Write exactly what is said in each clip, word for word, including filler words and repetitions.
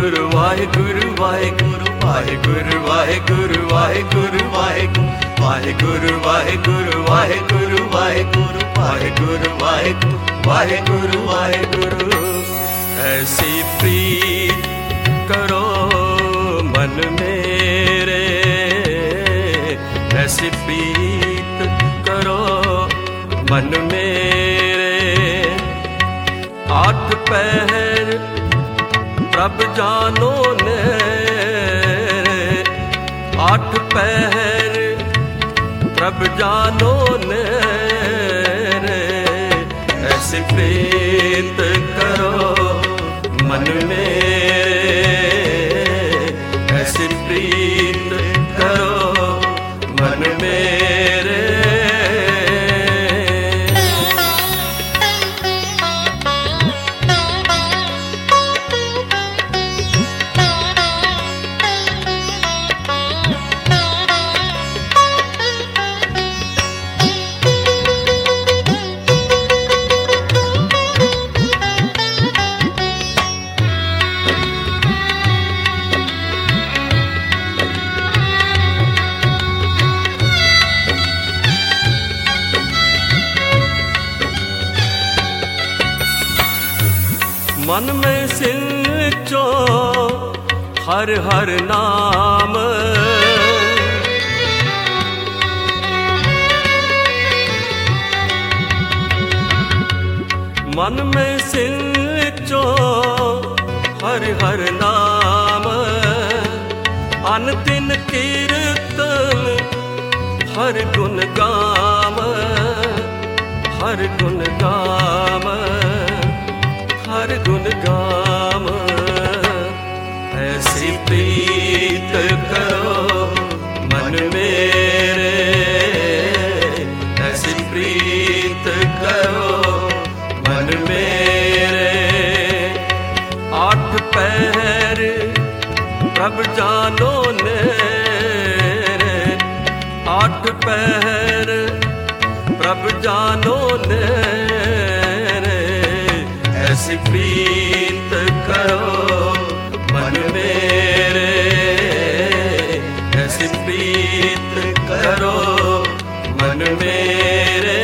वाहेगुरु वाहेगुरु वाहेगुरु वाहेगुरु वाहेगुरु वाहेगुरु वाहेगुरु वाहेगुरु वाहेगुरु वाहेगुरु वाहेगुरु वाहेगुरु वाहेगुरु वाहेगुरु। ऐसी प्रीत करो मन मेरे, ऐसी प्रीत करो मन मेरे। आठ पहर प्रभ जानो ने, आठ पहर प्रभ जानो ने। ऐसी प्रीत करो मन मेरे, ऐसी प्रीत करो मन मेरे। मन में सिंचो हर हर नाम, मन में सिंचो हर हर नाम। अनदिन कीर्तन हर गुण गाम, हर गुण गाम, हर गुण गाम। ऐसी प्रीत करो मन मेरे, ऐसी प्रीत करो मन मेरे। आठ पहर प्रभ जानो ने, आठ पहर प्रभ जानो ने। ऐसी प्रीत करो मन मेरे, ऐसी प्रीत करो मन मेरे।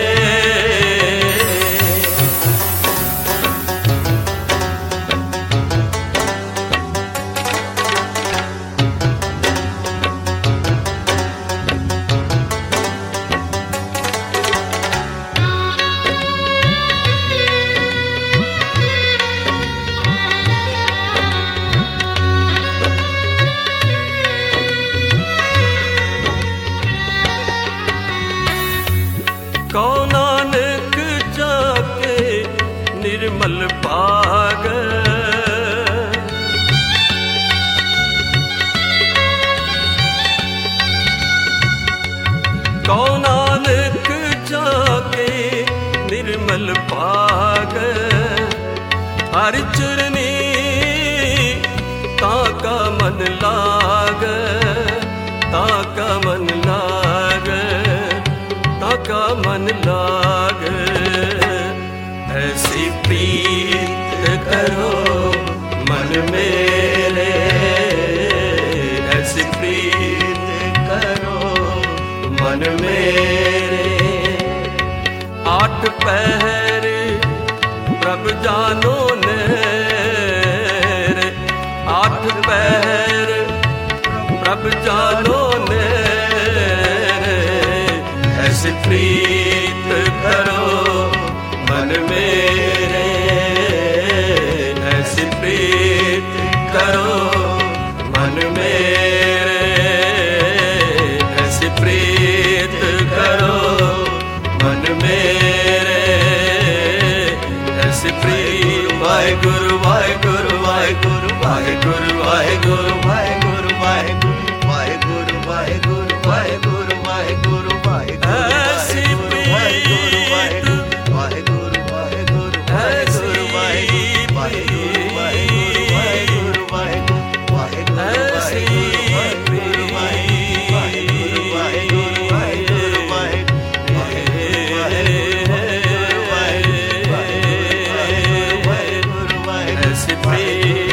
कौ नानक जाके निर्मल पाग, कौ नानक जाके निर्मल पाग। हर चरनी ताका मन लाग, ताका मन लाग, ताका मन लाग। ऐसी प्रीत करो मन मेरे, ऐसी प्रीत करो मन मेरे। आठ पहर प्रभ जानो ने, आठ पहर प्रभ जानो ने। ऐसी प्रीत करो मन मेरे, ऐसी प्रीत करो मन मेरे, ऐसी प्रीत करो मन मेरे। ऐसी प्रीत वाहेगुरु वाहेगुरु वाहेगुरु वाहेगुरु वाहेगुरु वाहेगुरु वाहेगुरु वाहेगुरु वाहेगुरु वाहेगुरु वाहेगुरु वाहेगुरु। ऐसी प्रीत वाहेगुरु वाहेगुरु वाहेगुरु वाहेगुरु वाहेगुरु वाहेगुरु वाहेगुरु वाहेगुरु वाहेगुरु। ऐसी प्रीत वाहेगुरु वाहेगुरु वाहेगुरु वाहेगुरु वाहेगुरु वाहेगुरु वाहेगुरु। ऐसी प्रीत